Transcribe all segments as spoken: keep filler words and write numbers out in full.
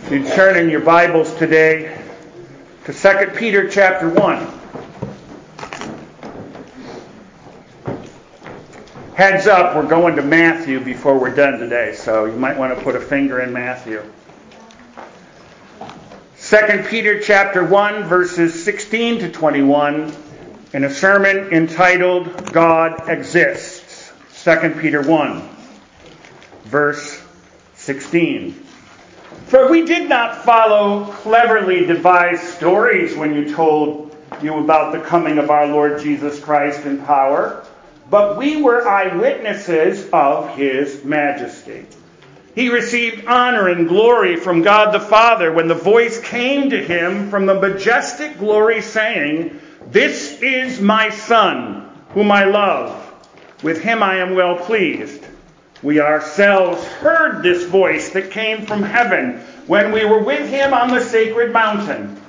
You turn in your Bibles today to Second Peter chapter one. Heads up, we're going to Matthew before we're done today, so you might want to put a finger in Matthew. Second Peter chapter one, verses sixteen to twenty-one, in a sermon entitled, God Exists. Second Peter one, verse sixteen. For we did not follow cleverly devised stories when you told you about the coming of our Lord Jesus Christ in power, but we were eyewitnesses of his majesty. He received honor and glory from God the Father when the voice came to him from the majestic glory saying, "This is my Son, whom I love. With him I am well pleased." We ourselves heard this voice that came from heaven when we were with him on the sacred mountain.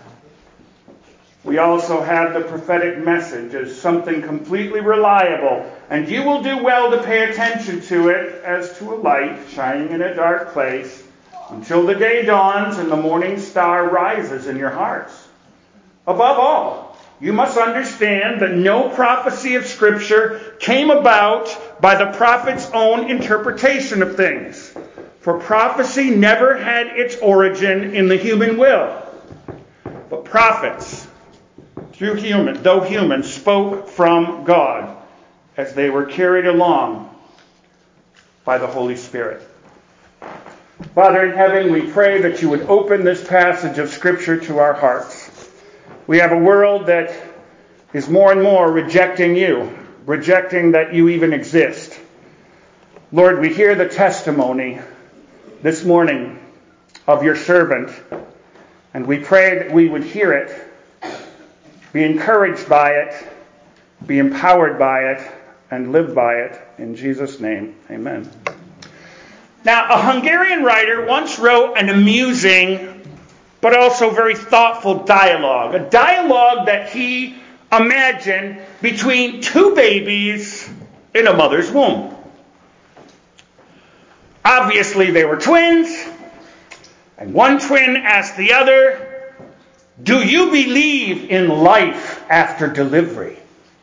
We also have the prophetic message as something completely reliable, and you will do well to pay attention to it as to a light shining in a dark place until the day dawns and the morning star rises in your hearts. Above all, you must understand that no prophecy of Scripture came about by the prophet's own interpretation of things. For prophecy never had its origin in the human will. But prophets, through human, though human, spoke from God as they were carried along by the Holy Spirit. Father in heaven, we pray that you would open this passage of Scripture to our hearts. We have a world that is more and more rejecting you, rejecting that you even exist. Lord, we hear the testimony this morning of your servant, and we pray that we would hear it, be encouraged by it, be empowered by it, and live by it. In Jesus' name, amen. Now, a Hungarian writer once wrote an amusing but also very thoughtful dialogue. A dialogue that he imagined between two babies in a mother's womb. Obviously, they were twins, and one twin asked the other, "Do you believe in life after delivery?"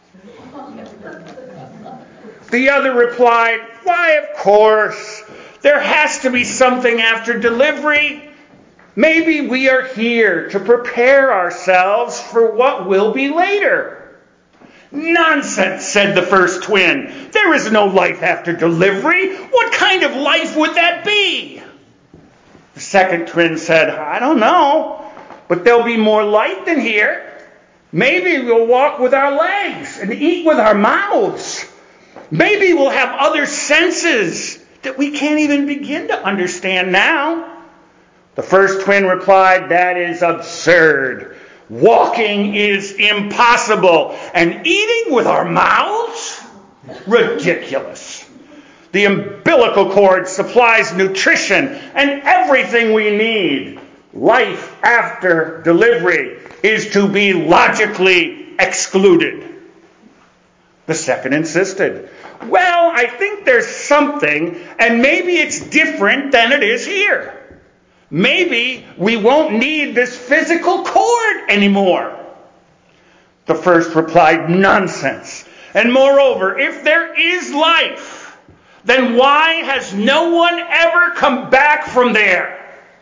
The other replied, "Why, of course. There has to be something after delivery. Maybe we are here to prepare ourselves for what will be later." "Nonsense," said the first twin. "There is no life after delivery. What kind of life would that be?" The second twin said, "I don't know, but there'll be more light than here. Maybe we'll walk with our legs and eat with our mouths. Maybe we'll have other senses that we can't even begin to understand now." The first twin replied, "That is absurd. Walking is impossible. And eating with our mouths? Ridiculous. The umbilical cord supplies nutrition and everything we need. Life after delivery is to be logically excluded." The second insisted, "Well, I think there's something, and maybe it's different than it is here. Maybe we won't need this physical cord anymore." The first replied, "Nonsense. And moreover, if there is life, then why has no one ever come back from there?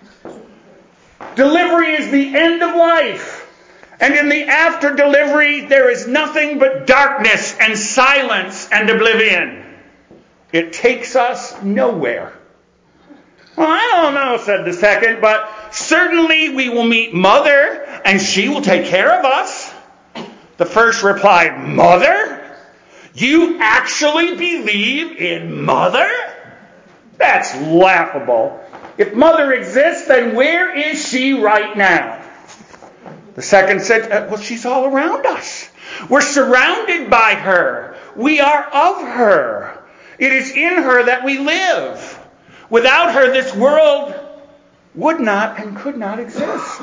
Delivery is the end of life. And in the after delivery, there is nothing but darkness and silence and oblivion. It takes us nowhere." "Well, I don't know," said the second, "but certainly we will meet Mother, and she will take care of us." The first replied, "Mother? You actually believe in Mother? That's laughable. If Mother exists, then where is she right now?" The second said, "Well, she's all around us. We're surrounded by her. We are of her. It is in her that we live. Without her, this world would not and could not exist."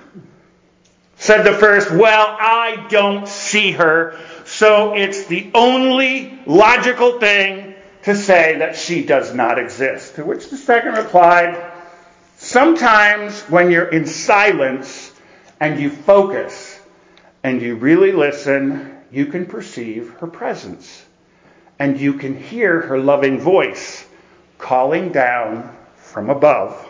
Said the first, "Well, I don't see her, so it's the only logical thing to say that she does not exist." To which the second replied, Sometimes when you're in silence and you focus and you really listen, you can perceive her presence. And you can hear her loving voice calling down from above.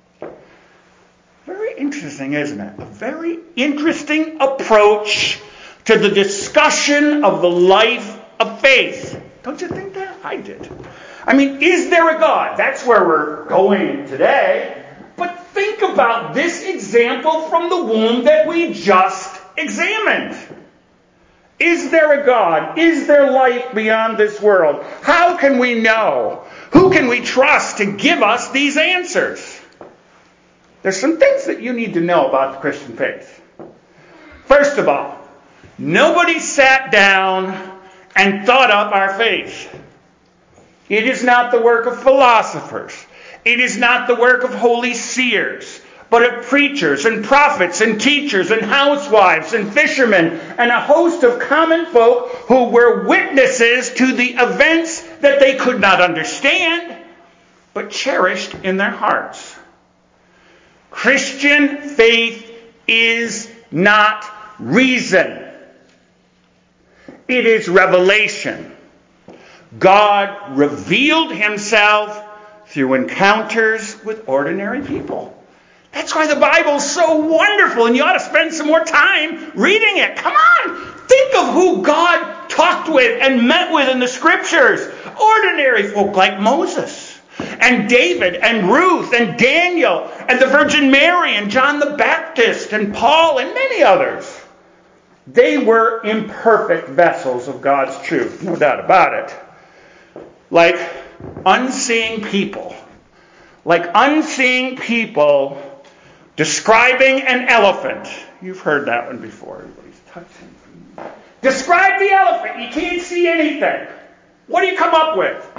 Very interesting, isn't it? A very interesting approach to the discussion of the life of faith. Don't you think that? I did. I mean, is there a God? That's where we're going today. But think about this example from the womb that we just examined. Is there a God? Is there life beyond this world? How can we know? Who can we trust to give us these answers? There's some things that you need to know about the Christian faith. First of all, nobody sat down and thought up our faith. It is not the work of philosophers. It is not the work of holy seers, but of preachers and prophets and teachers and housewives and fishermen and a host of common folk who were witnesses to the events that they could not understand, but cherished in their hearts. Christian faith is not reason. It is revelation. God revealed himself through encounters with ordinary people. That's why the Bible's so wonderful, and you ought to spend some more time reading it. Come on! Think of who God talked with and met with in the Scriptures. Ordinary folk like Moses, and David, and Ruth, and Daniel, and the Virgin Mary, and John the Baptist, and Paul, and many others. They were imperfect vessels of God's truth, no doubt about it. Like unseeing people. Like unseeing people describing an elephant. You've heard that one before. Everybody's touching. Describe the elephant. You can't see anything. What do you come up with?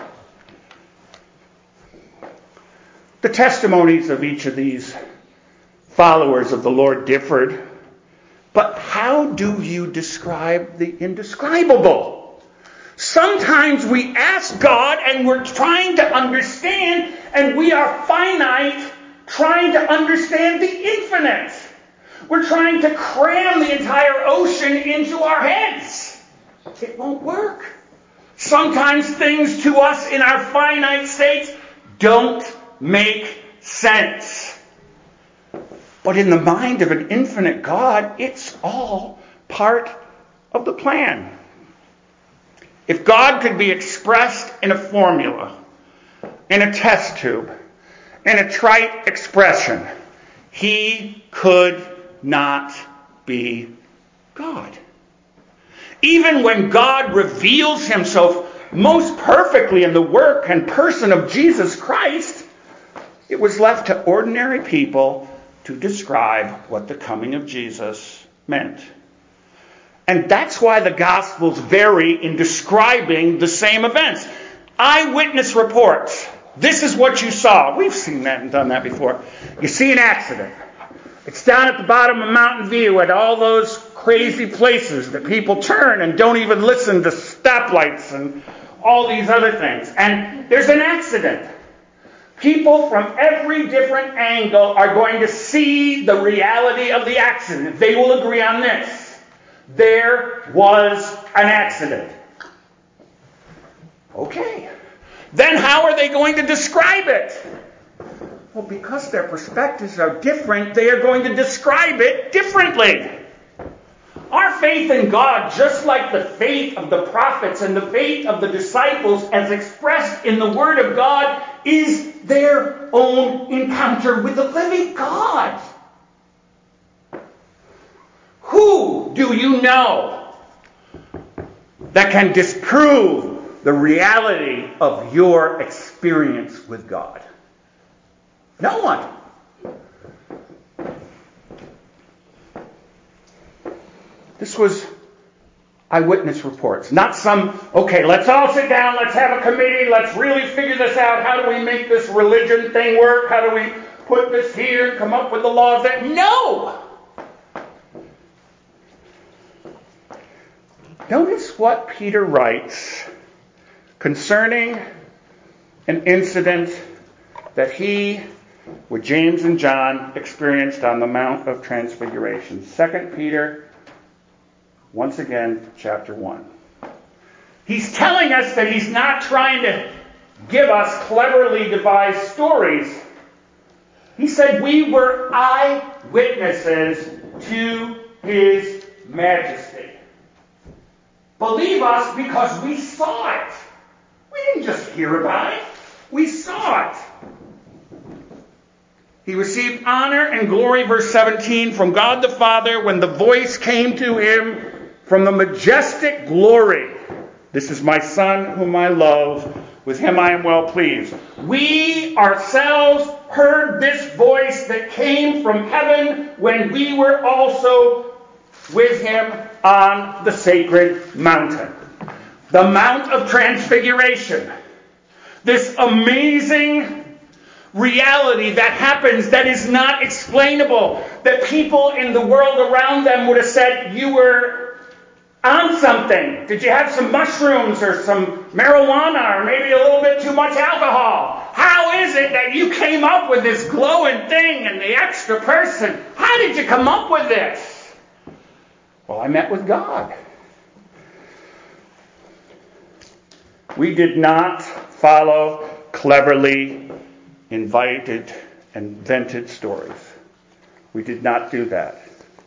The testimonies of each of these followers of the Lord differed. But how do you describe the indescribable? Sometimes we ask God and we're trying to understand, and we are finite trying to understand the infinite. We're trying to cram the entire ocean into our heads. It won't work. Sometimes things to us in our finite states don't make sense. But in the mind of an infinite God, it's all part of the plan. If God could be expressed in a formula, in a test tube, in a trite expression, he could not be God. Even when God reveals himself most perfectly in the work and person of Jesus Christ, it was left to ordinary people to describe what the coming of Jesus meant. And that's why the Gospels vary in describing the same events. Eyewitness reports. This is what you saw. We've seen that and done that before. You see an accident. It's down at the bottom of Mountain View at all those crazy places that people turn and don't even listen to stoplights and all these other things. And there's an accident. People from every different angle are going to see the reality of the accident. They will agree on this. There was an accident. Okay. Then how are they going to describe it? Well, because their perspectives are different, they are going to describe it differently. Our faith in God, just like the faith of the prophets and the faith of the disciples as expressed in the Word of God, is their own encounter with the living God. Who do you know that can disprove the reality of your experience with God? No one. This was eyewitness reports. Not some, okay, let's all sit down, let's have a committee, let's really figure this out. How do we make this religion thing work? How do we put this here and come up with the laws that... No! Notice what Peter writes concerning an incident that he what James and John experienced on the Mount of Transfiguration. Second Peter, once again, chapter one. He's telling us that he's not trying to give us cleverly devised stories. He said we were eyewitnesses to his majesty. Believe us because we saw it. We didn't just hear about it. We saw it. He received honor and glory, verse seventeen, from God the Father when the voice came to him from the majestic glory. This is my Son whom I love. With him I am well pleased. We ourselves heard this voice that came from heaven when we were also with him on the sacred mountain. The Mount of Transfiguration. This amazing reality that happens that is not explainable. That people in the world around them would have said, you were on something. Did you have some mushrooms or some marijuana or maybe a little bit too much alcohol? How is it that you came up with this glowing thing and the extra person? How did you come up with this? Well, I met with God. We did not follow cleverly invited and invented stories. We did not do that.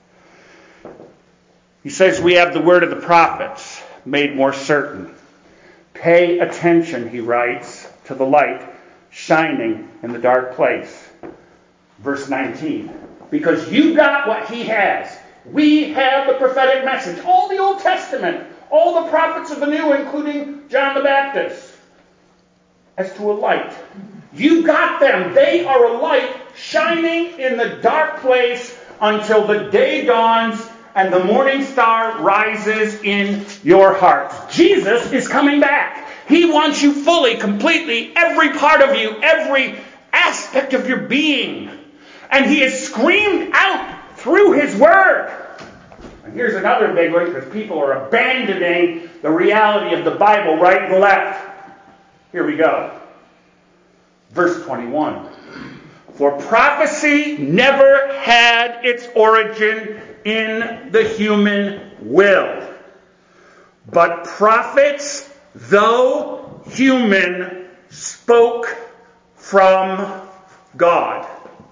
He says we have the word of the prophets made more certain. Pay attention, he writes, to the light shining in the dark place. Verse nineteen. Because you got what he has. We have the prophetic message. All the Old Testament. All the prophets of the New, including John the Baptist. As to a light. You got them. They are a light shining in the dark place until the day dawns and the morning star rises in your hearts. Jesus is coming back. He wants you fully, completely, every part of you, every aspect of your being. And he has screamed out through his word. And here's another big one, because people are abandoning the reality of the Bible right and left. Here we go. Verse twenty-one. For prophecy never had its origin in the human will. But prophets, though human, spoke from God.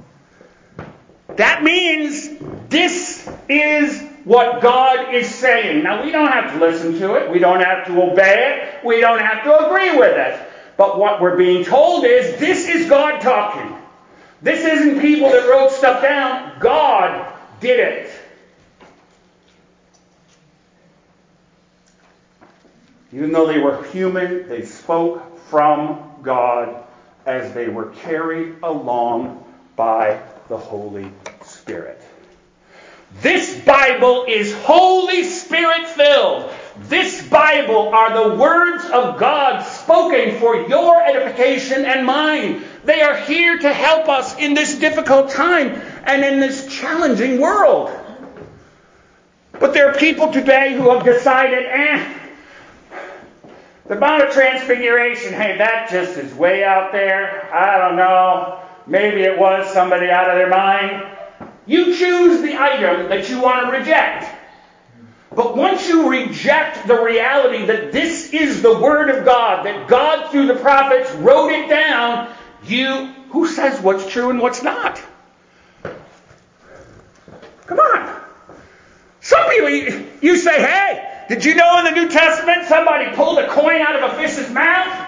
That means this is what God is saying. Now, we don't have to listen to it. We don't have to obey it. We don't have to agree with it. But what we're being told is, this is God talking. This isn't people that wrote stuff down. God did it. Even though they were human, they spoke from God as they were carried along by the Holy Spirit. This Bible is Holy Spirit filled. This Bible are the words of God spoken for your edification and mine. They are here to help us in this difficult time and in this challenging world. But there are people today who have decided, eh, the Mount of Transfiguration, hey, that just is way out there. I don't know. Maybe it was somebody out of their mind. You choose the item that you want to reject. But once you reject the reality that this is the Word of God, that God through the prophets wrote it down, you, who says what's true and what's not? Come on. Some people, you, you say, hey, did you know in the New Testament somebody pulled a coin out of a fish's mouth?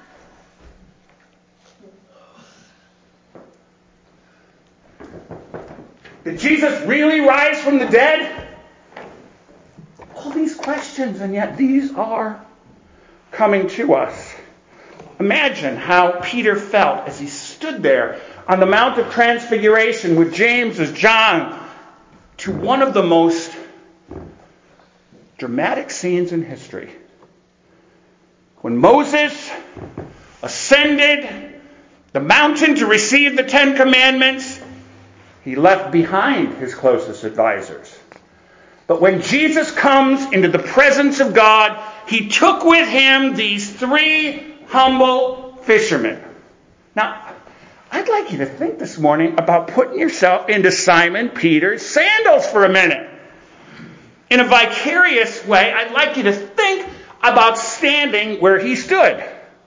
Did Jesus really rise from the dead? All these questions, and yet these are coming to us. Imagine how Peter felt as he stood there on the Mount of Transfiguration with James as John, to one of the most dramatic scenes in history. When Moses ascended the mountain to receive the Ten Commandments, he left behind his closest advisors. But when Jesus comes into the presence of God, he took with him these three humble fishermen. Now, I'd like you to think this morning about putting yourself into Simon Peter's sandals for a minute. In a vicarious way, I'd like you to think about standing where he stood.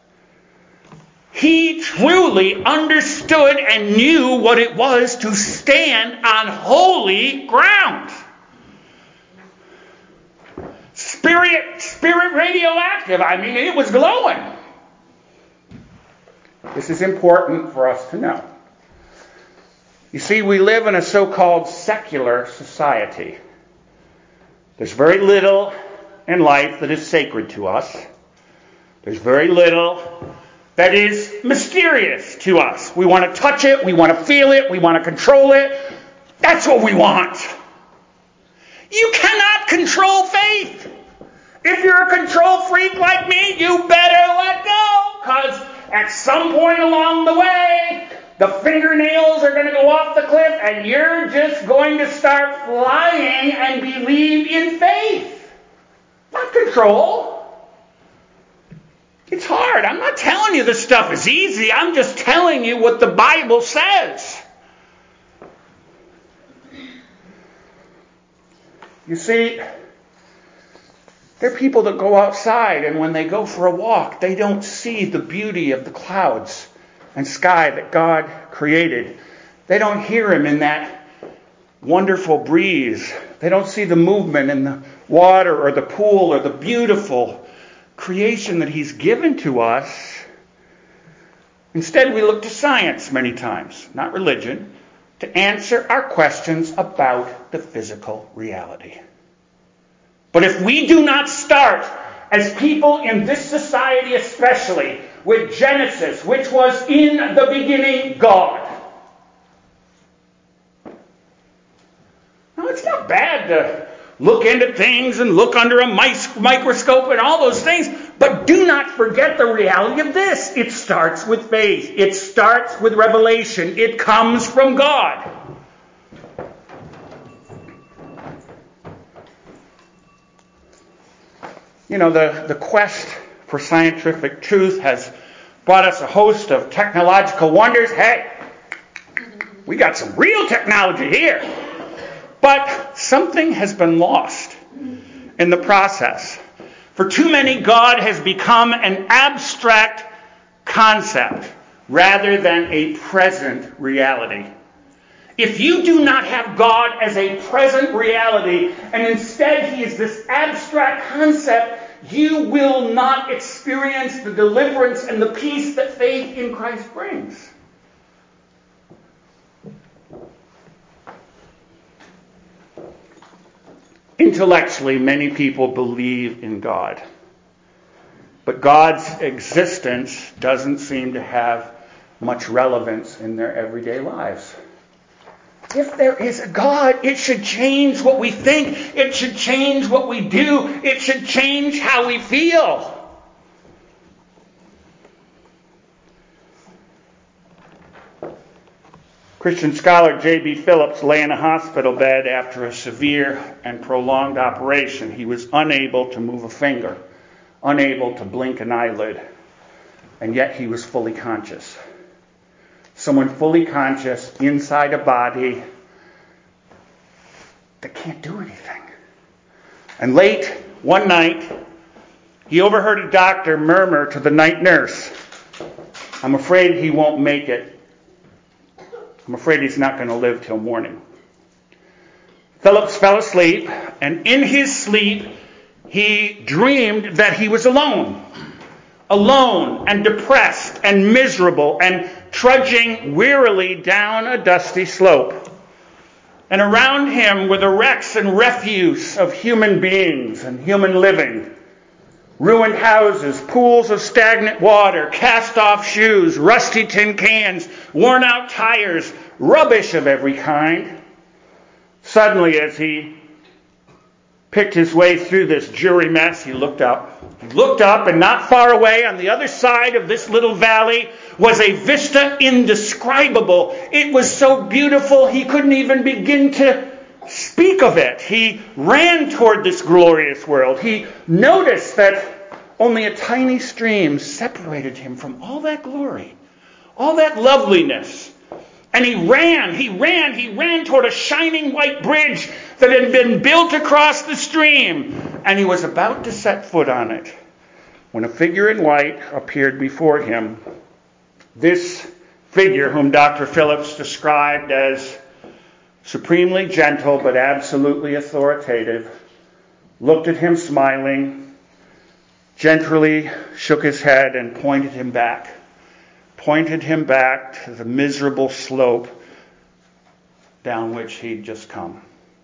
He truly understood and knew what it was to stand on holy ground. Spirit, spirit radioactive. I mean, it was glowing. This is important for us to know. You see, we live in a so-called secular society. There's very little in life that is sacred to us. There's very little that is mysterious to us. We want to touch it, we want to feel it, we want to control it. That's what we want. You cannot control faith. If you're a control freak like me, you better let go. Because at some point along the way, the fingernails are going to go off the cliff and you're just going to start flying and believe in faith. Not control. It's hard. I'm not telling you this stuff is easy. I'm just telling you what the Bible says. You see, there are people that go outside and when they go for a walk, they don't see the beauty of the clouds and sky that God created. They don't hear Him in that wonderful breeze. They don't see the movement in the water or the pool or the beautiful creation that He's given to us. Instead, we look to science many times, not religion, to answer our questions about the physical reality. But if we do not start, as people in this society especially, with Genesis, which was in the beginning God. Now, it's not bad to look into things and look under a microscope and all those things, but do not forget the reality of this. It starts with faith. It starts with revelation. It comes from God. You know, the, the quest for scientific truth has brought us a host of technological wonders. Hey, we got some real technology here. But something has been lost in the process. For too many, God has become an abstract concept rather than a present reality. If you do not have God as a present reality, and instead He is this abstract concept, you will not experience the deliverance and the peace that faith in Christ brings. Intellectually, many people believe in God. But God's existence doesn't seem to have much relevance in their everyday lives. If there is a God, it should change what we think. It should change what we do. It should change how we feel. Christian scholar J B Phillips lay in a hospital bed after a severe and prolonged operation. He was unable to move a finger, unable to blink an eyelid, and yet he was fully conscious. Someone fully conscious inside a body that can't do anything. And late one night, he overheard a doctor murmur to the night nurse, "I'm afraid he won't make it. I'm afraid he's not going to live till morning." Phillips fell asleep, and in his sleep, he dreamed that he was alone. Alone and depressed and miserable and trudging wearily down a dusty slope. And around him were the wrecks and refuse of human beings and human living. Ruined houses, pools of stagnant water, cast-off shoes, rusty tin cans, worn-out tires, rubbish of every kind. Suddenly, as he picked his way through this jury mess, he looked up. He looked up, and not far away on the other side of this little valley was a vista indescribable. It was so beautiful he couldn't even begin to speak of it. He ran toward this glorious world. He noticed that only a tiny stream separated him from all that glory. all that loveliness. And he ran, he ran, he ran toward a shining white bridge that had been built across the stream. And he was about to set foot on it when a figure in white appeared before him. This figure, whom Doctor Phillips described as supremely gentle but absolutely authoritative, looked at him smiling, gently shook his head and pointed him back. Pointed him back to the miserable slope down which he'd just come.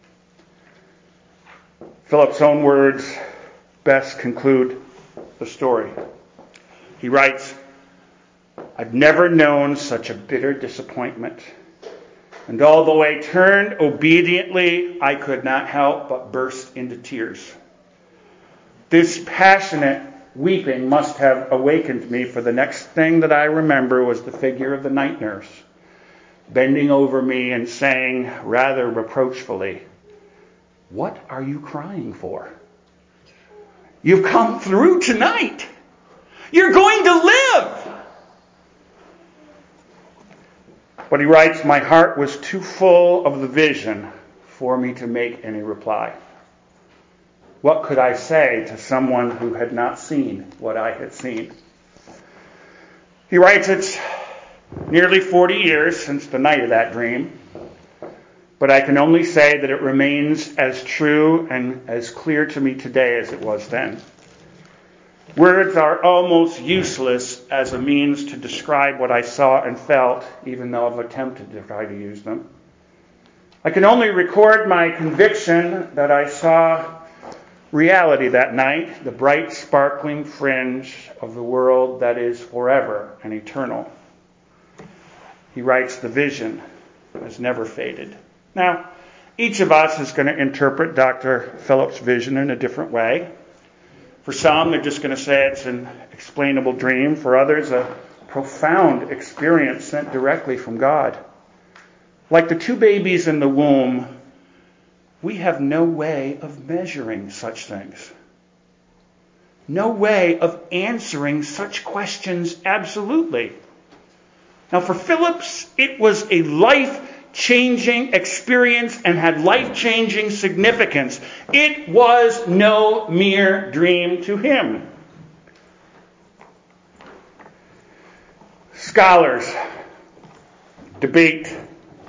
Philip's own words best conclude the story. He writes, "I've never known such a bitter disappointment. And although I turned obediently, I could not help but burst into tears. This passionate weeping must have awakened me, for the next thing that I remember was the figure of the night nurse, bending over me and saying rather reproachfully, 'What are you crying for? You've come through tonight. You're going to live.' But he writes, my heart was too full of the vision for me to make any reply. What could I say to someone who had not seen what I had seen? He writes, it's nearly forty years since the night of that dream, but I can only say that it remains as true and as clear to me today as it was then. Words are almost useless as a means to describe what I saw and felt, even though I've attempted to try to use them. I can only record my conviction that I saw reality that night, the bright, sparkling fringe of the world that is forever and eternal. He writes, the vision has never faded. Now, each of us is going to interpret Doctor Phillips' vision in a different way. For some, they're just going to say it's an explainable dream. For others, a profound experience sent directly from God. Like the two babies in the womb, we have no way of measuring such things. No way of answering such questions absolutely. Now for Phillips, it was a life-changing experience and had life-changing significance. It was no mere dream to him. Scholars debate,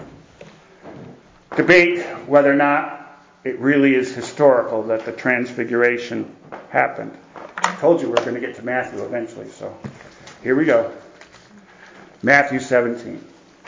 debate whether or not it really is historical that the transfiguration happened. I told you we were going to get to Matthew eventually, so here we go. Matthew seventeen.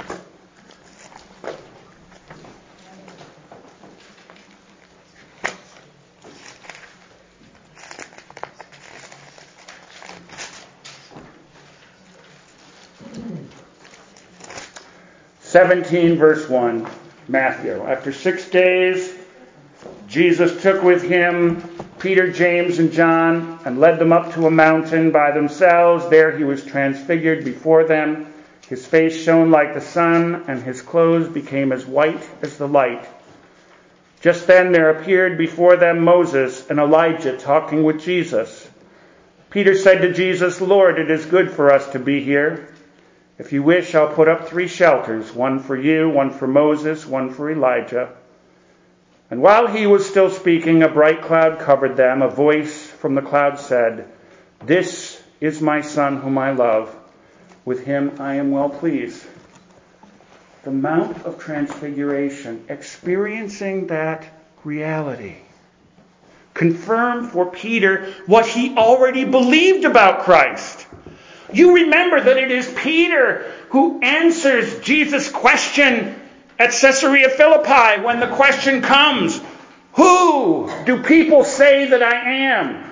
seventeen verse one, Matthew. After six days, Jesus took with him Peter, James, and John and led them up to a mountain by themselves. There he was transfigured before them. His face shone like the sun, and his clothes became as white as the light. Just then there appeared before them Moses and Elijah talking with Jesus. Peter said to Jesus, Lord, it is good for us to be here. If you wish, I'll put up three shelters, one for you, one for Moses, one for Elijah. And while he was still speaking, a bright cloud covered them. A voice from the cloud said, This is my son whom I love. With him I am well pleased. The Mount of Transfiguration, experiencing that reality, confirmed for Peter what he already believed about Christ. You remember that it is Peter who answers Jesus' question at Caesarea Philippi when the question comes, who do people say that I am?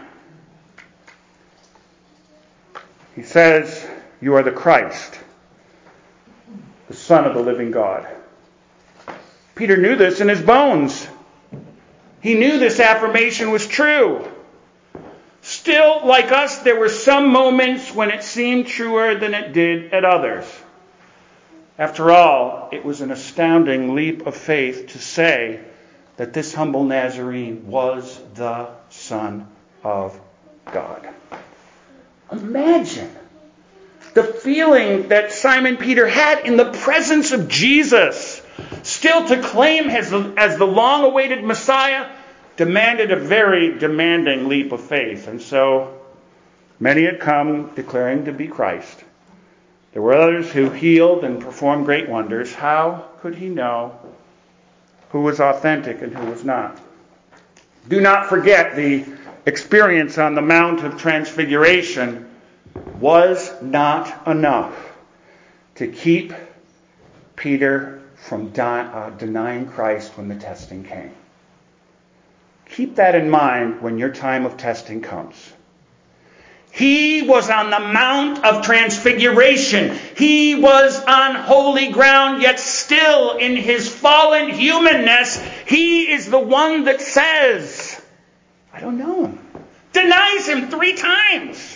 He says, you are the Christ, the Son of the living God. Peter knew this in his bones. He knew this affirmation was true. Still, like us, there were some moments when it seemed truer than it did at others. After all, it was an astounding leap of faith to say that this humble Nazarene was the Son of God. Imagine the feeling that Simon Peter had in the presence of Jesus, still to claim him as, as the long-awaited Messiah, demanded a very demanding leap of faith. And so many had come declaring to be Christ. There were others who healed and performed great wonders. How could he know who was authentic and who was not? Do not forget the experience on the Mount of Transfiguration was not enough to keep Peter from di- uh, denying Christ when the testing came. Keep that in mind when your time of testing comes. He was on the Mount of Transfiguration. He was on holy ground, yet still in his fallen humanness, he is the one that says, I don't know him. Denies him three times.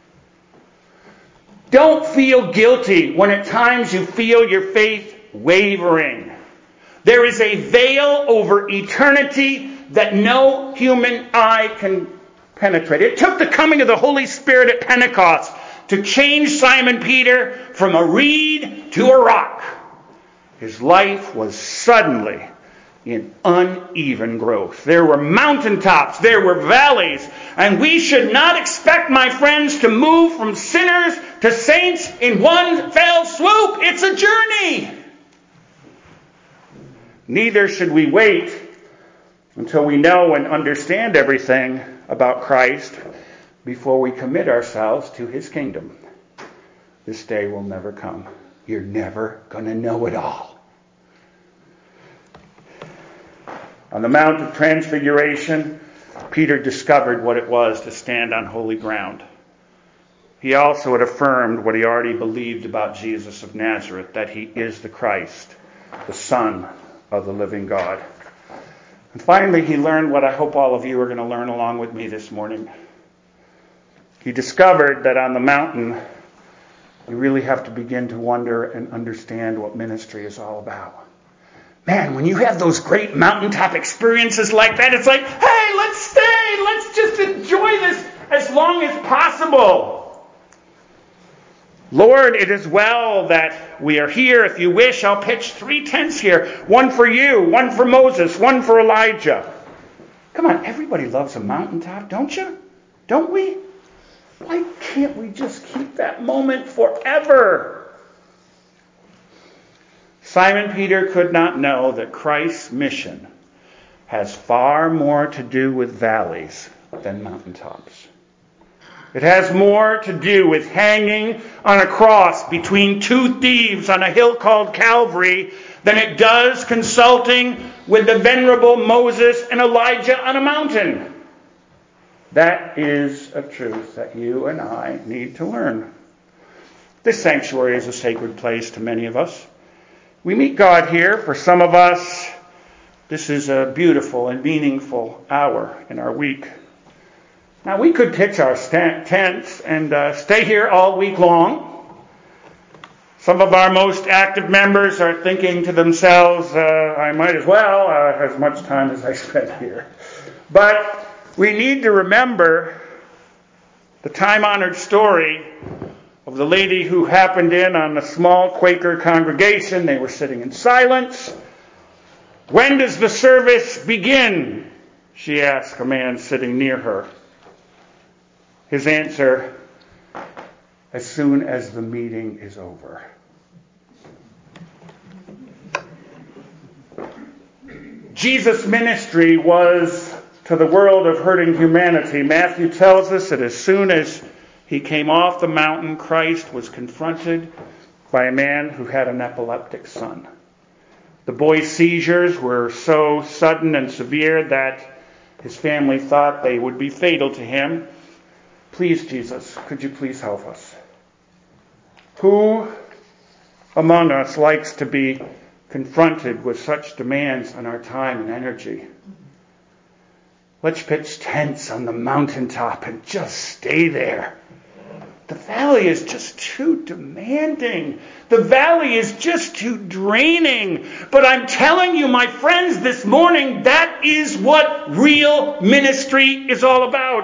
Don't feel guilty when at times you feel your faith wavering. There is a veil over eternity that no human eye can penetrate. It took the coming of the Holy Spirit at Pentecost to change Simon Peter from a reed to a rock. His life was suddenly in uneven growth. There were mountaintops, there were valleys, and we should not expect, my friends, to move from sinners to saints in one fell swoop. It's a journey. Neither should we wait until we know and understand everything about Christ before we commit ourselves to his kingdom. This day will never come. You're never going to know it all. On the Mount of Transfiguration, Peter discovered what it was to stand on holy ground. He also had affirmed what he already believed about Jesus of Nazareth, that he is the Christ, the Son of the living God. And finally, he learned what I hope all of you are going to learn along with me this morning. He discovered that on the mountain, you really have to begin to wonder and understand what ministry is all about. Man, when you have those great mountaintop experiences like that, it's like, hey, let's stay. Let's just enjoy this as long as possible. Lord, it is well that we are here. If you wish, I'll pitch three tents here. One for you, one for Moses, one for Elijah. Come on, everybody loves a mountaintop, don't you? Don't we? Why can't we just keep that moment forever? Simon Peter could not know that Christ's mission has far more to do with valleys than mountaintops. It has more to do with hanging on a cross between two thieves on a hill called Calvary than it does consulting with the venerable Moses and Elijah on a mountain. That is a truth that you and I need to learn. This sanctuary is a sacred place to many of us. We meet God here. For some of us, this is a beautiful and meaningful hour in our week. Now, we could pitch our st- tents and uh, stay here all week long. Some of our most active members are thinking to themselves, uh, I might as well uh, as much time as I spent here. But we need to remember the time-honored story of the lady who happened in on a small Quaker congregation. They were sitting in silence. When does the service begin? She asked a man sitting near her. His answer, as soon as the meeting is over. Jesus' ministry was to the world of hurting humanity. Matthew tells us that as soon as he came off the mountain, Christ was confronted by a man who had an epileptic son. The boy's seizures were so sudden and severe that his family thought they would be fatal to him. Please, Jesus, could you please help us? Who among us likes to be confronted with such demands on our time and energy? Let's pitch tents on the mountaintop and just stay there. The valley is just too demanding. The valley is just too draining. But I'm telling you, my friends, this morning, that is what real ministry is all about.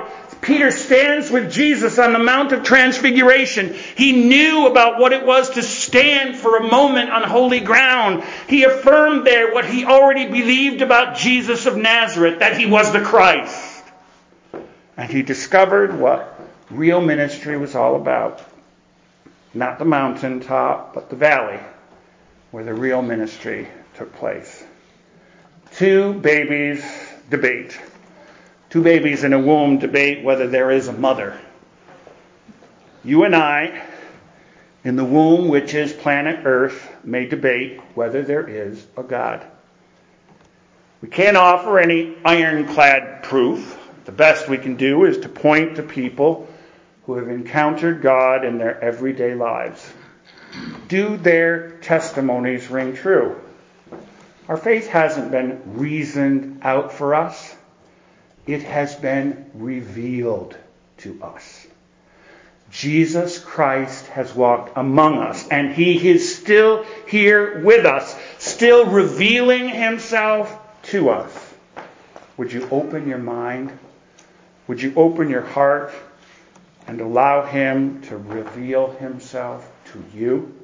Peter stands with Jesus on the Mount of Transfiguration. He knew about what it was to stand for a moment on holy ground. He affirmed there what he already believed about Jesus of Nazareth, that he was the Christ. And he discovered what real ministry was all about. Not the mountaintop, but the valley, where the real ministry took place. Two babies debate. Two babies in a womb debate whether there is a mother. You and I, in the womb which is planet Earth, may debate whether there is a God. We can't offer any ironclad proof. The best we can do is to point to people who have encountered God in their everyday lives. Do their testimonies ring true? Our faith hasn't been reasoned out for us. It has been revealed to us. Jesus Christ has walked among us, and he is still here with us, still revealing himself to us. Would you open your mind? Would you open your heart and allow him to reveal himself to you?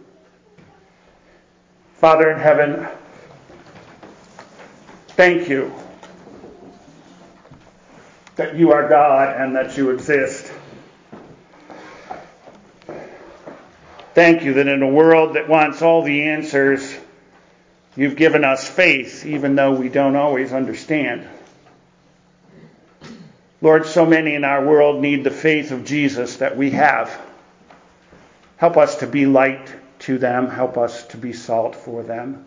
Father in heaven, thank you that you are God and that you exist. Thank you that in a world that wants all the answers, you've given us faith, even though we don't always understand. Lord, so many in our world need the faith of Jesus that we have. Help us to be light to them. Help us to be salt for them.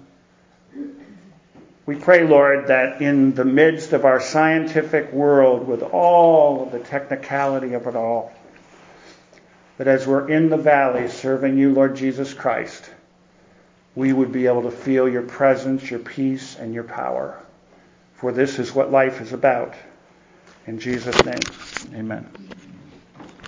We pray, Lord, that in the midst of our scientific world, with all of the technicality of it all, that as we're in the valley serving you, Lord Jesus Christ, we would be able to feel your presence, your peace, and your power. For this is what life is about. In Jesus' name, amen.